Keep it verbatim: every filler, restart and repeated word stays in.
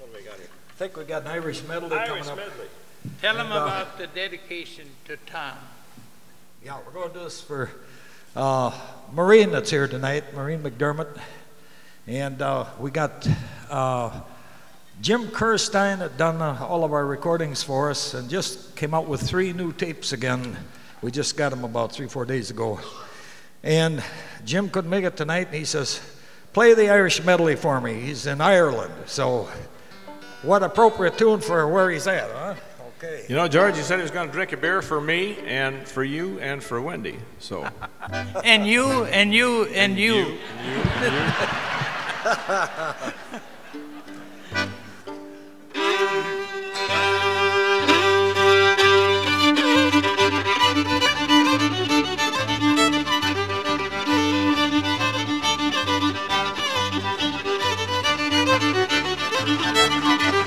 What do we got here? I think we got an Irish medley Irish coming up. medley. Tell them And, uh, about the dedication to Tom. Yeah, we're going to do this for uh, Maureen that's here tonight, Maureen McDermott. And uh, we got uh, Jim Kerstein that done uh, all of our recordings for us and just came out with three new tapes again. We just got them about three, four days ago. And Jim couldn't make it tonight, and he says, play the Irish medley for me. He's in Ireland, so what appropriate tune for where he's at, huh? Okay. You know, George, you said he was going to drink a beer for me and for you and for Wendy. So. And you, and you, and, and you. you, and you, and you. Thank you.